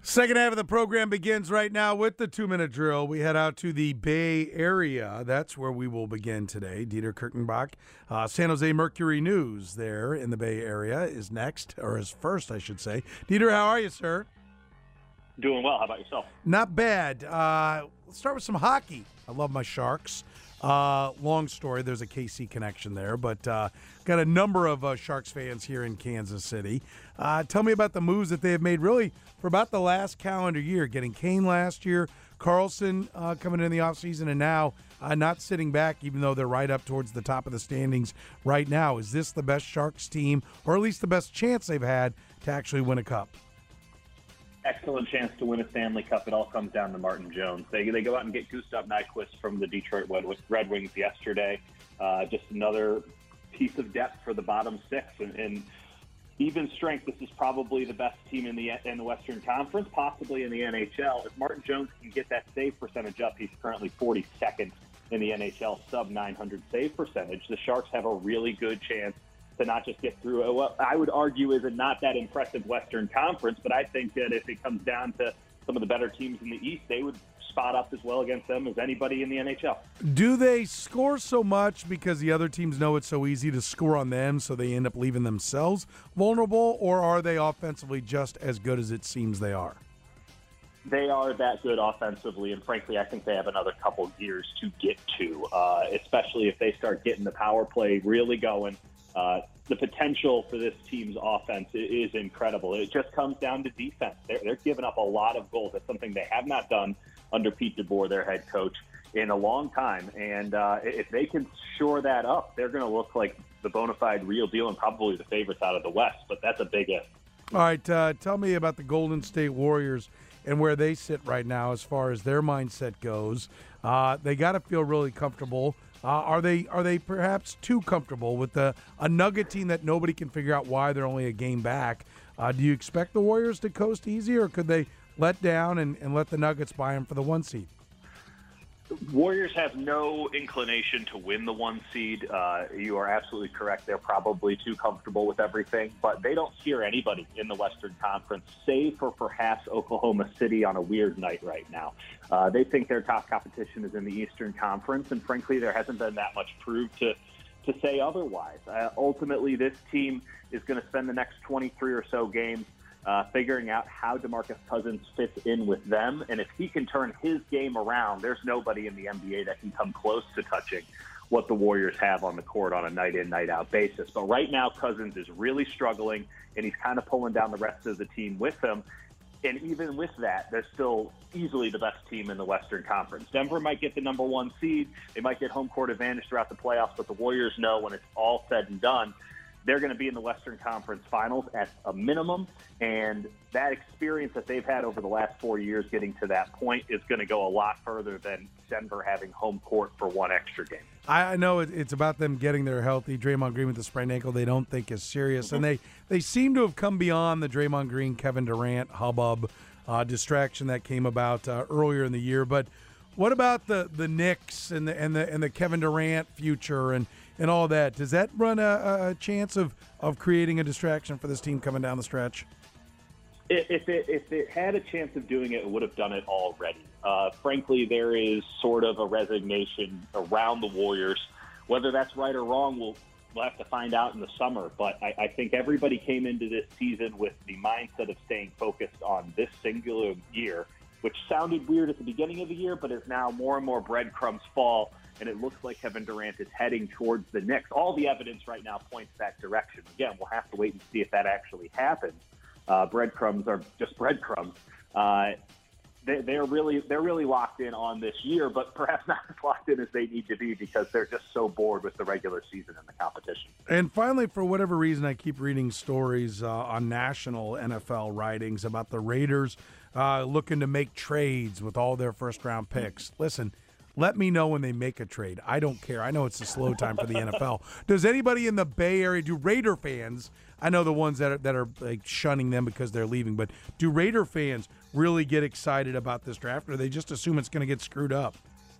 Second half of the program begins right now with the 2-minute drill. We head out to the Bay Area. That's where we will begin today. Dieter Kurtenbach, San Jose Mercury News there in the Bay Area is next, or is first, I should say. Dieter, how are you, sir? Doing well. How about yourself? Not bad. Let's start with some hockey. I love my Sharks. Long story. There's a KC connection there, but got a number of Sharks fans here in Kansas City. Tell me about the moves that they have made really for about the last calendar year, getting Kane last year, Carlson coming in the offseason, and now not sitting back even though they're right up towards the top of the standings right now. Is this the best Sharks team, or at least the best chance they've had to actually win a cup? Excellent chance to win a Stanley Cup. It all comes down to Martin Jones. They go out and get Gustav Nyquist from the Detroit Red Wings yesterday. Just another piece of depth for the bottom six. And even strength, this is probably the best team in the Western Conference, possibly in the NHL. If Martin Jones can get that save percentage up, he's currently 42nd in the NHL, sub-900 save percentage. The Sharks have a really good chance to not just get through what I would argue is a not that impressive Western Conference, but I think that if it comes down to some of the better teams in the East, they would spot up as well against them as anybody in the NHL. Do they score so much because the other teams know it's so easy to score on them, so they end up leaving themselves vulnerable, or are they offensively just as good as it seems they are? They are that good offensively, and frankly, I think they have another couple years to get to, especially if they start getting the power play really going. The potential for this team's offense is incredible. It just comes down to defense. They're giving up a lot of goals. That's something they have not done under Pete DeBoer, their head coach, in a long time. And if they can shore that up, they're going to look like the bona fide real deal and probably the favorites out of the West. But that's a big if. All right, tell me about the Golden State Warriors and where they sit right now as far as their mindset goes. They got to feel really comfortable. Are they perhaps too comfortable with a Nugget team that nobody can figure out why they're only a game back? Do you expect the Warriors to coast easy, or could they let down and let the Nuggets buy them for the 1 seed? Warriors have no inclination to win the 1 seed. You are absolutely correct. They're probably too comfortable with everything, but they don't fear anybody in the Western Conference, save for perhaps Oklahoma City on a weird night right now. They think their top competition is in the Eastern Conference, and frankly, there hasn't been that much proved to say otherwise. Ultimately, this team is going to spend the next 23 or so games figuring out how DeMarcus Cousins fits in with them. And if he can turn his game around, there's nobody in the NBA that can come close to touching what the Warriors have on the court on a night-in, night-out basis. But right now, Cousins is really struggling, and he's kind of pulling down the rest of the team with him. And even with that, they're still easily the best team in the Western Conference. Denver might get the number 1 seed. They might get home court advantage throughout the playoffs, but the Warriors know when it's all said and done, they're going to be in the Western Conference Finals at a minimum, and that experience that they've had over the last 4 years getting to that point is going to go a lot further than Denver having home court for one extra game. I know it's about them getting their healthy. Draymond Green with the sprained ankle they don't think is serious, and they seem to have come beyond the Draymond Green, Kevin Durant hubbub distraction that came about earlier in the year. But what about the Knicks and the Kevin Durant future and all that? Does that run a chance of creating a distraction for this team coming down the stretch? If it had a chance of doing it, it would have done it already. Frankly, there is sort of a resignation around the Warriors. Whether that's right or wrong, we'll have to find out in the summer. But I think everybody came into this season with the mindset of staying focused on this singular year, which sounded weird at the beginning of the year, but is now more and more breadcrumbs fall, and it looks like Kevin Durant is heading towards the Knicks. All the evidence right now points that direction. Again, we'll have to wait and see if that actually happens. Breadcrumbs are just breadcrumbs. They're really locked in on this year, but perhaps not as locked in as they need to be because they're just so bored with the regular season and the competition. And finally, for whatever reason, I keep reading stories on national NFL writings about the Raiders looking to make trades with all their first-round picks. Listen, let me know when they make a trade. I don't care. I know it's a slow time for the NFL. Does anybody in the Bay Area, do Raider fans, I know the ones that are like shunning them because they're leaving, but do Raider fans really get excited about this draft, or they just assume it's going to get screwed up?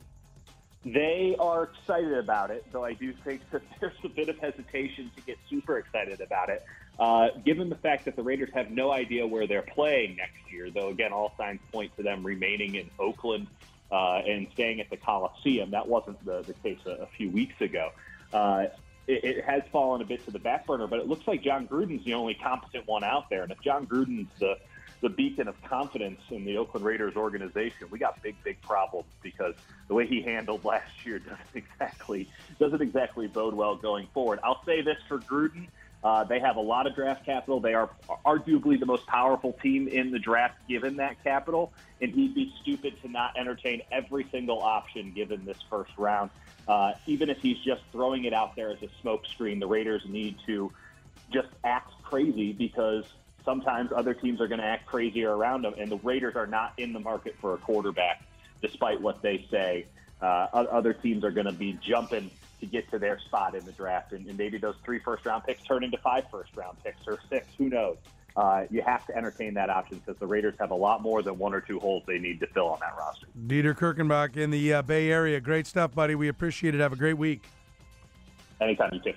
They are excited about it, though I do think that there's a bit of hesitation to get super excited about it. Given the fact that the Raiders have no idea where they're playing next year, though, again, all signs point to them remaining in Oakland and staying at the Coliseum. That wasn't the case a few weeks ago. It has fallen a bit to the back burner, but it looks like John Gruden's the only competent one out there. And if John Gruden's the beacon of confidence in the Oakland Raiders organization, we got big problems, because the way he handled last year doesn't exactly bode well going forward. I'll say this for Gruden. They have a lot of draft capital. They are arguably the most powerful team in the draft given that capital, and he'd be stupid to not entertain every single option given this first round. Even if he's just throwing it out there as a smokescreen, the Raiders need to just act crazy, because sometimes other teams are going to act crazier around them, and the Raiders are not in the market for a quarterback, despite what they say. Other teams are going to be jumping to get to their spot in the draft, and maybe those 3 first-round picks turn into 5 first-round picks or 6. Who knows? You have to entertain that option, because the Raiders have a lot more than 1 or 2 holes they need to fill on that roster. Dieter Kirchenbach in the Bay Area. Great stuff, buddy. We appreciate it. Have a great week. Anytime, you too.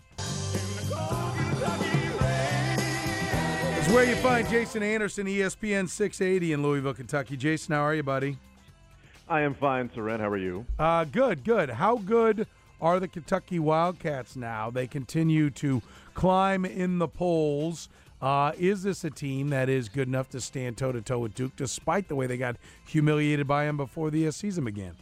It's where you find Jason Anderson, ESPN 680 in Louisville, Kentucky. Jason, how are you, buddy? I am fine, Soren. How are you? Good. How good are the Kentucky Wildcats now? They continue to climb in the polls. Is this a team that is good enough to stand toe-to-toe with Duke, despite the way they got humiliated by him before the season began?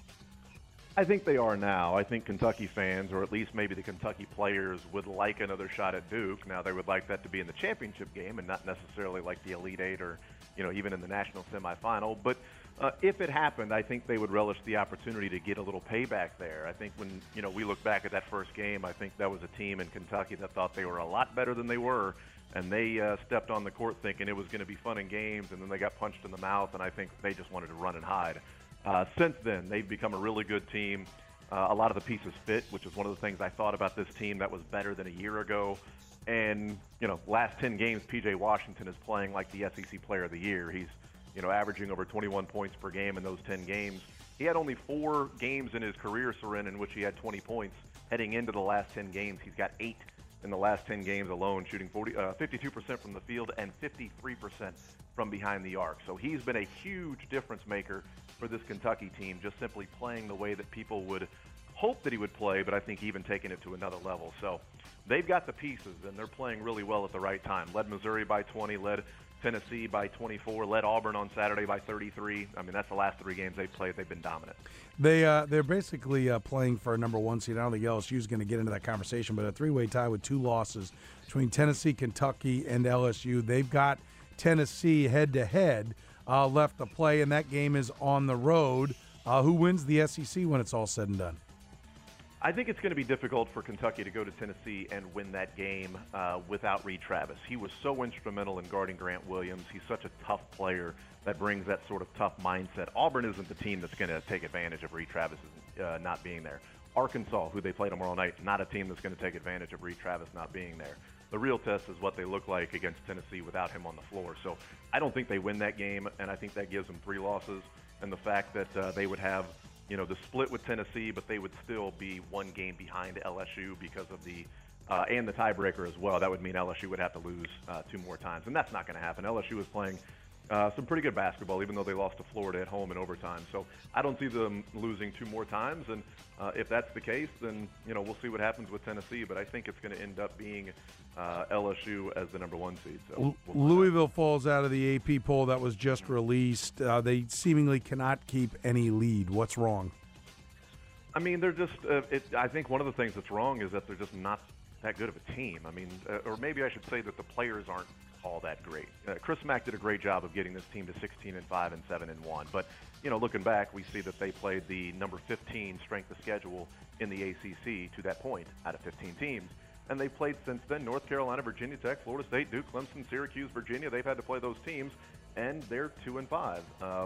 I think they are now. I think Kentucky fans, or at least maybe the Kentucky players, would like another shot at Duke. Now, they would like that to be in the championship game and not necessarily like the Elite Eight or, even in the national semifinal. But if it happened, I think they would relish the opportunity to get a little payback there. I think when, we look back at that first game, I think that was a team in Kentucky that thought they were a lot better than they were, and they stepped on the court thinking it was going to be fun and games, and then they got punched in the mouth, and I think they just wanted to run and hide. Since then, they've become a really good team. A lot of the pieces fit, which is one of the things I thought about this team that was better than a year ago. And, last 10 games, P.J. Washington is playing like the SEC Player of the Year. He's, averaging over 21 points per game in those 10 games. He had only 4 games in his career, Soren, in which he had 20 points. Heading into the last 10 games, he's got 8 in the last 10 games alone, shooting 52% from the field and 53% from behind the arc. So he's been a huge difference maker for this Kentucky team, just simply playing the way that people would hope that he would play, but I think even taking it to another level. So they've got the pieces, and they're playing really well at the right time. Led Missouri by 20, led Tennessee by 24, led Auburn on Saturday by 33. I mean, that's the last 3 games they've played. They've been dominant. They're basically playing for a number 1 seed. I don't think LSU is going to get into that conversation, but a 3-way tie with 2 losses between Tennessee, Kentucky, and LSU. They've got Tennessee head-to-head left to play, and that game is on the road. Who wins the SEC when it's all said and done? I think it's going to be difficult for Kentucky to go to Tennessee and win that game without Reed Travis. He was so instrumental in guarding Grant Williams. He's such a tough player that brings that sort of tough mindset. Auburn isn't the team that's going to take advantage of Reed Travis not being there. Arkansas, who they play tomorrow night, not a team that's going to take advantage of Reed Travis not being there. The real test is what they look like against Tennessee without him on the floor. So I don't think they win that game, and I think that gives them 3 losses. And the fact that they would have the split with Tennessee, but they would still be 1 game behind LSU because of the and the tiebreaker as well. That would mean LSU would have to lose 2 more times, and that's not going to happen. LSU is playing some pretty good basketball, even though they lost to Florida at home in overtime. So I don't see them losing 2 more times, and if that's the case, then we'll see what happens with Tennessee. But I think it's going to end up being LSU as the number 1 seed. So Louisville falls out of the AP poll that was just released. They seemingly cannot keep any lead. What's wrong? I mean, they're just I think one of the things that's wrong is that they're just not that good of a team. I mean, or maybe I should say that the players aren't all that great. Chris Mack did a great job of getting this team to 16-5 and 7-1. But, looking back, we see that they played the number 15 strength of schedule in the ACC to that point out of 15 teams. And they've played since then North Carolina, Virginia Tech, Florida State, Duke, Clemson, Syracuse, Virginia. They've had to play those teams, and they're 2-5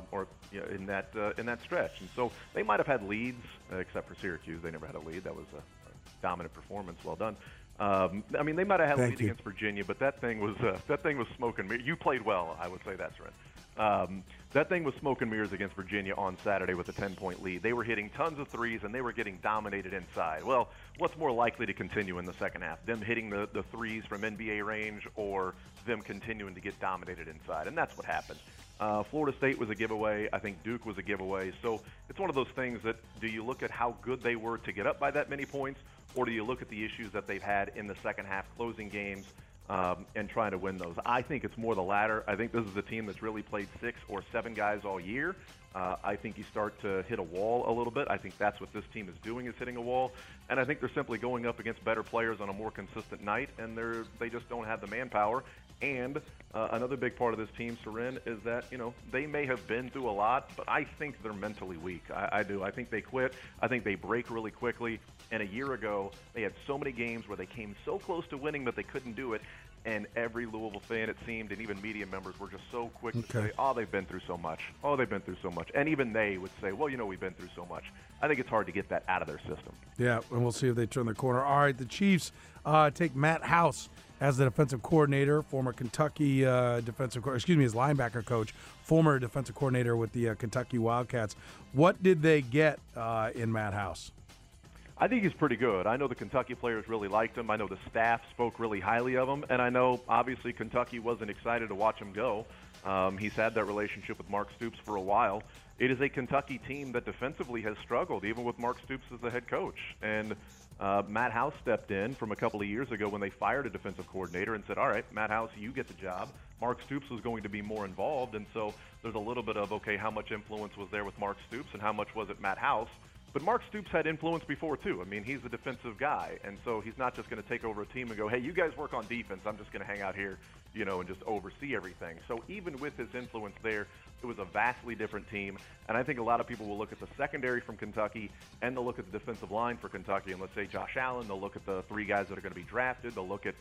in that stretch. And so they might have had leads, except for Syracuse. They never had a lead. That was a dominant performance. Well done. I mean, they might have had a Thank lead you. against Virginia, but that thing was smoke and mirrors. You played well, I would say that, Seren. That thing was smoke and mirrors against Virginia on Saturday with a 10-point lead. They were hitting tons of threes, and they were getting dominated inside. Well, what's more likely to continue in the second half? Them hitting the threes from NBA range or them continuing to get dominated inside? And that's what happened. Florida State was a giveaway. I think Duke was a giveaway. So it's one of those things that, do you look at how good they were to get up by that many points, or do you look at the issues that they've had in the second half closing games and trying to win those? I think it's more the latter. I think this is a team that's really played 6 or 7 guys all year. I think you start to hit a wall a little bit. I think that's what this team is doing, is hitting a wall. And I think they're simply going up against better players on a more consistent night, and they just don't have the manpower. And another big part of this team, Seren, is that, they may have been through a lot, but I think they're mentally weak. I do. I think they quit. I think they break really quickly. And a year ago, they had so many games where they came so close to winning, but they couldn't do it. And every Louisville fan, it seemed, and even media members were just so quick to say, oh, they've been through so much. Oh, they've been through so much. And even they would say, well, we've been through so much. I think it's hard to get that out of their system. Yeah, and we'll see if they turn the corner. All right, the Chiefs take Matt House as the defensive coordinator, former Kentucky his linebacker coach, former defensive coordinator with the Kentucky Wildcats. What did they get in Matt House? I think he's pretty good. I know the Kentucky players really liked him. I know the staff spoke really highly of him. And I know, obviously, Kentucky wasn't excited to watch him go. He's had that relationship with Mark Stoops for a while. It is a Kentucky team that defensively has struggled, even with Mark Stoops as the head coach. And Matt House stepped in from a couple of years ago when they fired a defensive coordinator and said, all right, Matt House, you get the job. Mark Stoops was going to be more involved. And so there's a little bit of, okay, how much influence was there with Mark Stoops and how much was it Matt House? But Mark Stoops had influence before, too. I mean, he's a defensive guy, and so he's not just going to take over a team and go, hey, you guys work on defense. I'm just going to hang out here, and just oversee everything. So even with his influence there, it was a vastly different team. And I think a lot of people will look at the secondary from Kentucky, and they'll look at the defensive line for Kentucky, and let's say Josh Allen. They'll look at the 3 guys that are going to be drafted. They'll look at,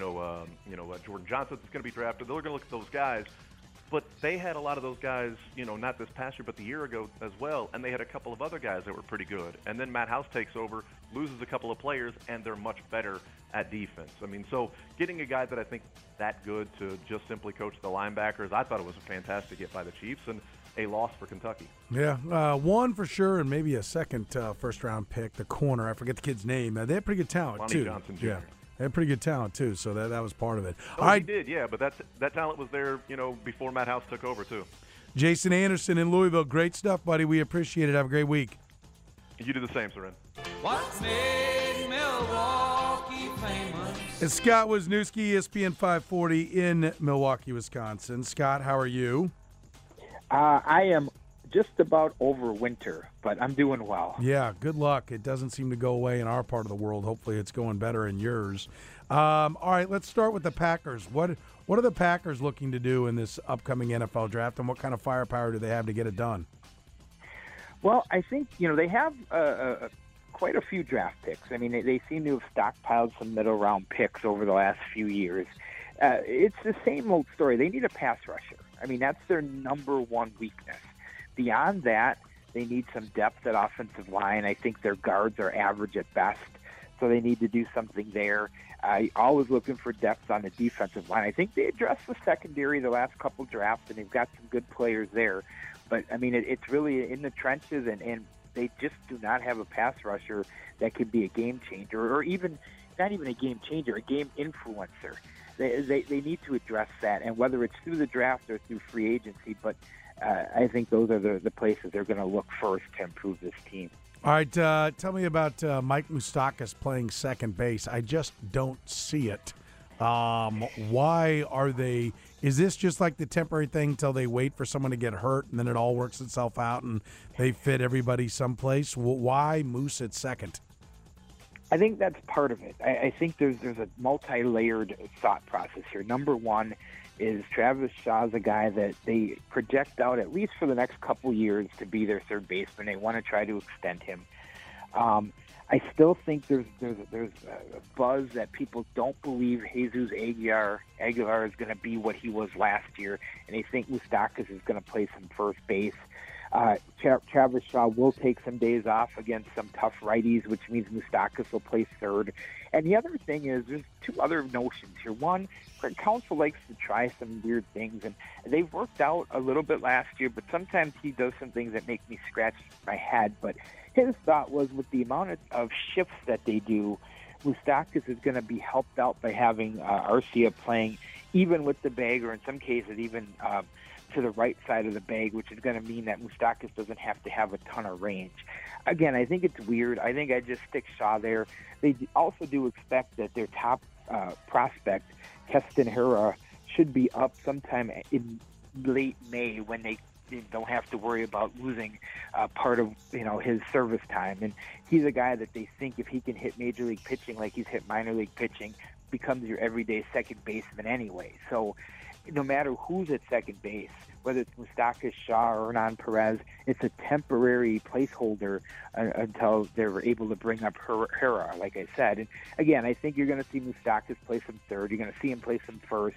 Jordan Johnson that's going to be drafted. They're going to look at those guys. But they had a lot of those guys, not this past year, but the year ago as well, and they had a couple of other guys that were pretty good. And then Matt House takes over, loses a couple of players, and they're much better at defense. I mean, so getting a guy that I think that good to just simply coach the linebackers, I thought it was a fantastic get by the Chiefs and a loss for Kentucky. Yeah, one for sure, and maybe a second first-round pick, the corner. I forget the kid's name. They have pretty good talent, Lonnie too. Johnson Jr. Yeah. They had pretty good talent, too, so that was part of it. Oh, All right. He did, yeah, but that talent was there, before Matt House took over, too. Jason Anderson in Louisville. Great stuff, buddy. We appreciate it. Have a great week. You do the same, Seren. What made Milwaukee famous? It's Scott Wisniewski, ESPN 540 in Milwaukee, Wisconsin. Scott, how are you? I am just about over winter, but I'm doing well. Yeah, good luck. It doesn't seem to go away in our part of the world. Hopefully it's going better in yours. All right, let's start with the Packers. What are the Packers looking to do in this upcoming NFL draft, and what kind of firepower do they have to get it done? Well, I think, they have quite a few draft picks. I mean, they seem to have stockpiled some middle-round picks over the last few years. It's the same old story. They need a pass rusher. I mean, that's their number one weakness. Beyond that, they need some depth at offensive line. I think their guards are average at best, so they need to do something there. Always looking for depth on the defensive line. I think they addressed the secondary the last couple drafts, and they've got some good players there. But, I mean, it's really in the trenches, and they just do not have a pass rusher that could be a game changer, or even not even a game changer, a game influencer. They need to address that, and whether it's through the draft or through free agency, but I think those are the places they're going to look first to improve this team. All right, tell me about Mike Moustakas playing second base. I just don't see it. Why are they – is this just like the temporary thing until they wait for someone to get hurt and then it all works itself out and they fit everybody someplace? Why Moose at second? I think that's part of it. I think there's a multi-layered thought process here. Number one is Travis Shaw's a guy that they project out, at least for the next couple years, to be their third baseman. They want to try to extend him. I still think there's a buzz that people don't believe Jesus Aguilar is going to be what he was last year, and they think Moustakas is going to play some first base. Travis Shaw will take some days off against some tough righties, which means Moustakas will play third. And the other thing is there's two other notions here. One, Craig Counsell likes to try some weird things, and they've worked out a little bit last year, but sometimes he does some things that make me scratch my head. But his thought was with the amount of shifts that they do, Moustakas is going to be helped out by having Arcia playing even with the bag, or in some cases even to the right side of the bag, which is going to mean that Moustakas doesn't have to have a ton of range. Again, I think it's weird. I think I just stick Shaw there. They also do expect that their top prospect, Keston Hiura, should be up sometime in late May when they don't have to worry about losing part of his service time. And he's a guy that they think if he can hit major league pitching like he's hit minor league pitching, becomes your everyday second baseman anyway. So no matter who's at second base, whether it's Moustakas, Shaw, or Hernan Perez, it's a temporary placeholder until they're able to bring up Hiura, like I said. And again, I think you're going to see Moustakas play some third. You're going to see him play some first,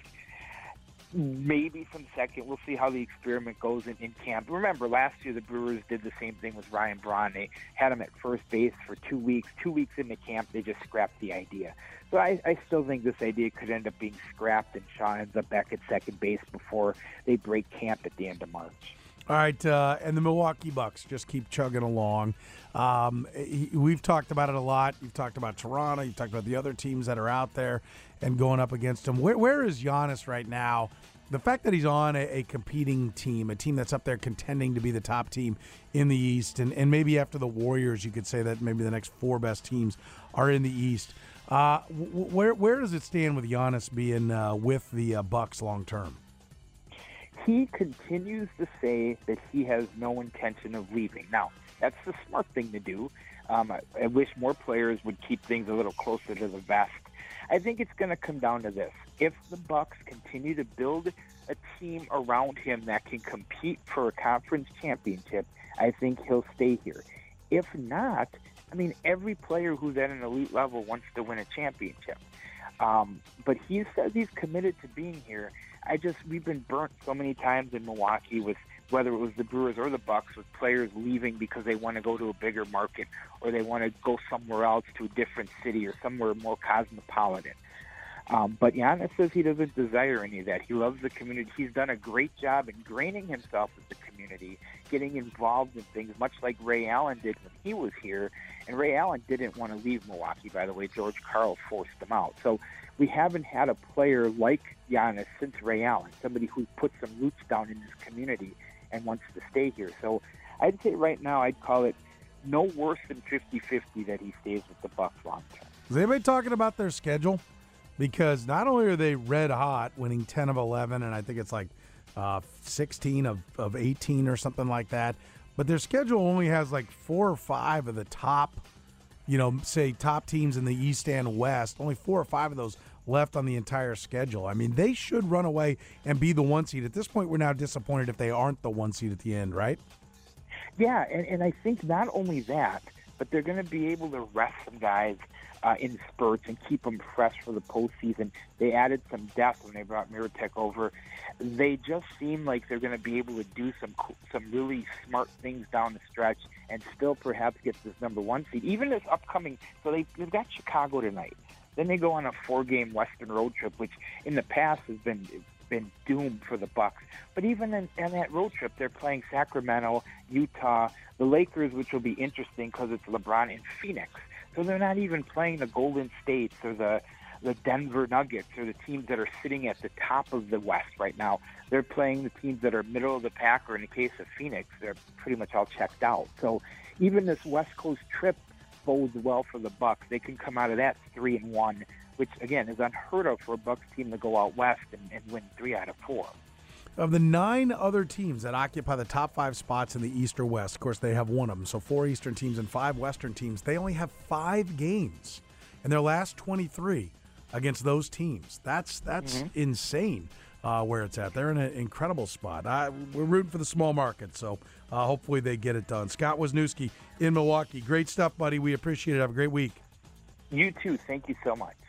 maybe some second. We'll see how the experiment goes in camp. Remember, last year the Brewers did the same thing with Ryan Braun. They had him at first base for 2 weeks. 2 weeks into camp, they just scrapped the idea. So I still think this idea could end up being scrapped, and Shaw ends up back at second base before they break camp at the end of March. All right, and the Milwaukee Bucks just keep chugging along. We've talked about it a lot. You've talked about Toronto. You've talked about the other teams that are out there and going up against them. Where is Giannis right now? The fact that he's on a competing team, a team that's up there contending to be the top team in the East, and maybe after the Warriors, you could say that maybe the next four best teams are in the East. Where does it stand with Giannis being with the Bucks long term? He continues to say that he has no intention of leaving. Now, that's the smart thing to do. I wish more players would keep things a little closer to the vest. I think it's going to come down to this. If the Bucks continue to build a team around him that can compete for a conference championship, I think he'll stay here. If not, I mean, every player who's at an elite level wants to win a championship. But he says he's committed to being here. We've been burnt so many times in Milwaukee with whether it was the Brewers or the Bucks, with players leaving because they want to go to a bigger market or they want to go somewhere else to a different city or somewhere more cosmopolitan. But Giannis says he doesn't desire any of that. He loves the community. He's done a great job ingraining himself with the community, getting involved in things, much like Ray Allen did when he was here. And Ray Allen didn't want to leave Milwaukee, by the way. George Karl forced him out. So we haven't had a player like Giannis since Ray Allen, somebody who put some roots down in this community and wants to stay here. So I'd say right now I'd call it no worse than 50-50 that he stays with the Bucks long term. Is anybody talking about their schedule? Because not only are they red hot, winning 10 of 11, and I think it's like 16 of 18 or something like that, but their schedule only has like 4 or 5 of the top, say top teams in the East and West. Only 4 or 5 of those left on the entire schedule. I mean, they should run away and be the 1 seed. At this point, we're now disappointed if they aren't the 1 seed at the end, right? Yeah, and I think not only that, but they're going to be able to rest some guys in spurts and keep them fresh for the postseason. They added some depth when they brought Mirotic over. They just seem like they're going to be able to do some really smart things down the stretch and still perhaps get this number 1 seed. Even this upcoming, so they've got Chicago tonight. Then they go on a 4-game Western road trip, which in the past has been doomed for the Bucks. But even in that road trip, they're playing Sacramento, Utah, the Lakers, which will be interesting because it's LeBron in Phoenix. So they're not even playing the Golden States or the Denver Nuggets or the teams that are sitting at the top of the West right now. They're playing the teams that are middle of the pack, or in the case of Phoenix, they're pretty much all checked out. So even this West Coast trip bodes well for the Bucks. They can come out of that 3-1, which again is unheard of for a Bucks team to go out west and win 3 out of 4. Of the 9 other teams that occupy the top 5 spots in the East or West, of course they have one of them, so 4 Eastern teams and 5 Western teams, they only have 5 games in their last 23 against those teams. That's insane where it's at. They're in an incredible spot. We're rooting for the small market, so hopefully they get it done. Scott Wisniewski in Milwaukee. Great stuff, buddy. We appreciate it. Have a great week. You too. Thank you so much.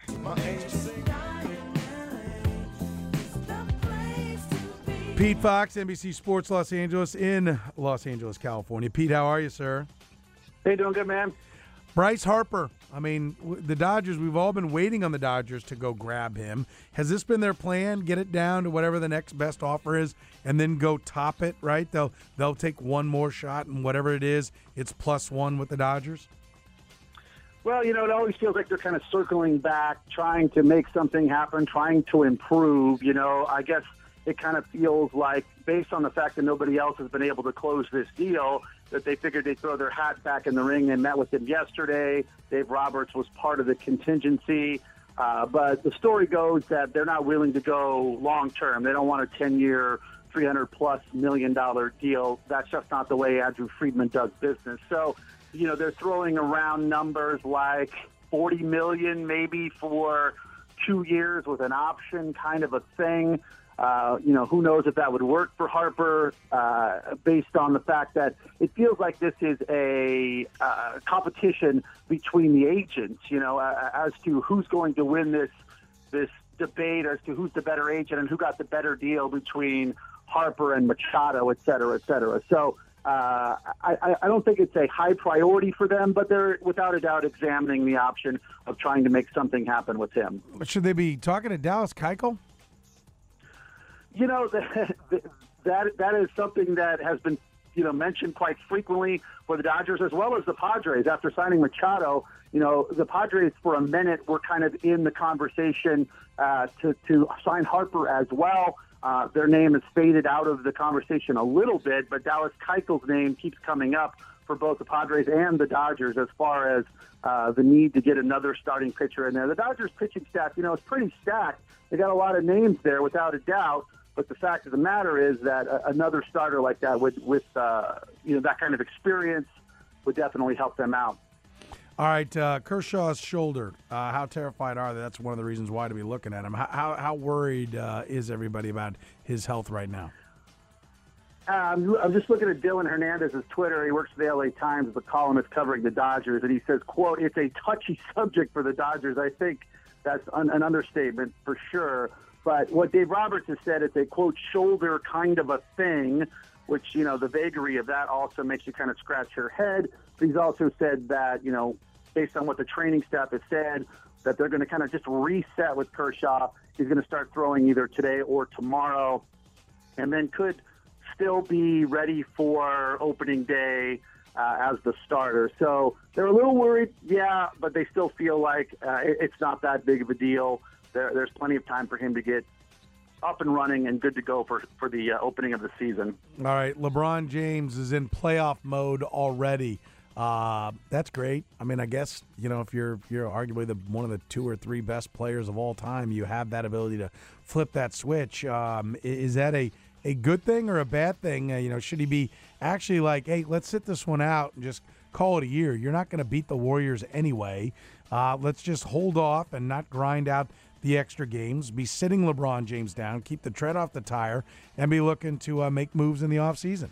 Pete Fox, NBC Sports Los Angeles in Los Angeles, California. Pete, how are you, sir? Hey, doing good, man. Bryce Harper. I mean, the Dodgers, we've all been waiting on the Dodgers to go grab him. Has this been their plan? Get it down to whatever the next best offer is and then go top it, right? They'll take one more shot, and whatever it is, it's +1 with the Dodgers? Well, it always feels like they're kind of circling back, trying to make something happen, trying to improve. I guess it kind of feels like, based on the fact that nobody else has been able to close this deal, that they figured they'd throw their hat back in the ring. They met with him yesterday. Dave Roberts was part of the contingency. But the story goes that they're not willing to go long-term. They don't want a 10-year, $300+ million deal. That's just not the way Andrew Friedman does business. So, they're throwing around numbers like $40 million maybe for 2 years with an option kind of a thing. Who knows if that would work for Harper based on the fact that it feels like this is a competition between the agents, as to who's going to win this debate as to who's the better agent and who got the better deal between Harper and Machado, et cetera, et cetera. So I don't think it's a high priority for them, but they're without a doubt examining the option of trying to make something happen with him. Should they be talking to Dallas Keuchel? That is something that has been, mentioned quite frequently for the Dodgers as well as the Padres. After signing Machado, the Padres for a minute were kind of in the conversation to sign Harper as well. Their name has faded out of the conversation a little bit, but Dallas Keuchel's name keeps coming up for both the Padres and the Dodgers as far as the need to get another starting pitcher in there. The Dodgers pitching staff, is pretty stacked. They got a lot of names there without a doubt. But the fact of the matter is that another starter like that with that kind of experience would definitely help them out. All right, Kershaw's shoulder. How terrified are they? That's one of the reasons why to be looking at him. How worried is everybody about his health right now? I'm just looking at Dylan Hernandez's Twitter. He works for the LA Times, the columnist covering the Dodgers, and he says, quote, "It's a touchy subject for the Dodgers." I think that's an understatement for sure. But what Dave Roberts has said, it's a, quote, shoulder kind of a thing, which, the vagary of that also makes you kind of scratch your head. But he's also said that, based on what the training staff has said, that they're going to kind of just reset with Kershaw. He's going to start throwing either today or tomorrow, and then could still be ready for opening day as the starter. So they're a little worried, yeah, but they still feel like it's not that big of a deal. There's plenty of time for him to get up and running and good to go for the opening of the season. All right, LeBron James is in playoff mode already. That's great. I mean, I guess, if you're arguably one of the 2 or 3 best players of all time, you have that ability to flip that switch. Is that a good thing or a bad thing? Should he be actually like, hey, let's sit this one out and just call it a year? You're not going to beat the Warriors anyway. Let's just hold off and not grind out the extra games, be sitting LeBron James down, keep the tread off the tire, and be looking to make moves in the offseason.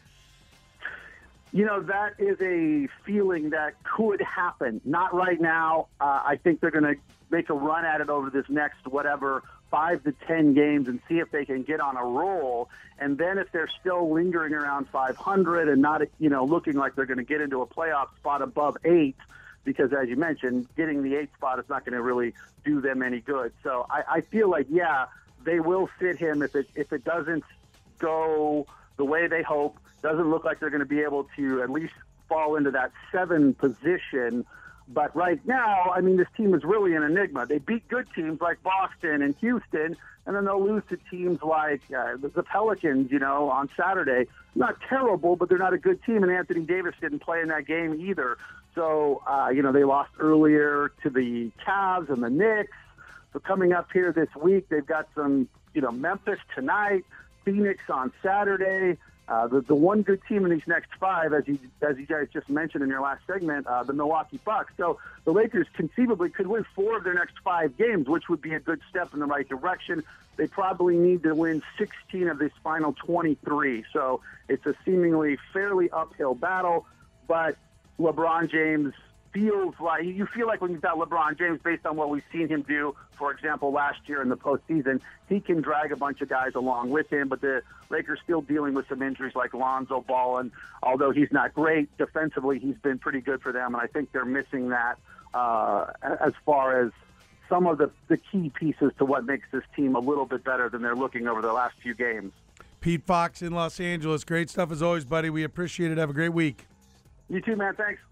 That is a feeling that could happen. Not right now. I think they're going to make a run at it over this next, 5 to 10 games and see if they can get on a roll. And then if they're still lingering around 500 and not, looking like they're going to get into a playoff spot above 8, because as you mentioned, getting the 8th spot is not going to really do them any good. So I feel like, yeah, they will sit him if it doesn't go the way they hope. Doesn't look like they're going to be able to at least fall into that 7 position. But right now, this team is really an enigma. They beat good teams like Boston and Houston, and then they'll lose to teams like the Pelicans, on Saturday. Not terrible, but they're not a good team, and Anthony Davis didn't play in that game either. So, they lost earlier to the Cavs and the Knicks. So coming up here this week, they've got some, Memphis tonight, Phoenix on Saturday. The one good team in these next 5, as you guys just mentioned in your last segment, the Milwaukee Bucks. So the Lakers conceivably could win 4 of their next 5 games, which would be a good step in the right direction. They probably need to win 16 of this final 23. So it's a seemingly fairly uphill battle, but LeBron James feels like you feel like when you've got LeBron James, based on what we've seen him do, for example, last year in the postseason, he can drag a bunch of guys along with him. But the Lakers still dealing with some injuries like Lonzo Ball, and although he's not great defensively, he's been pretty good for them. And I think they're missing that as far as some of the key pieces to what makes this team a little bit better than they're looking over the last few games. Pete Fox in Los Angeles. Great stuff as always, buddy. We appreciate it. Have a great week. You too, man. Thanks.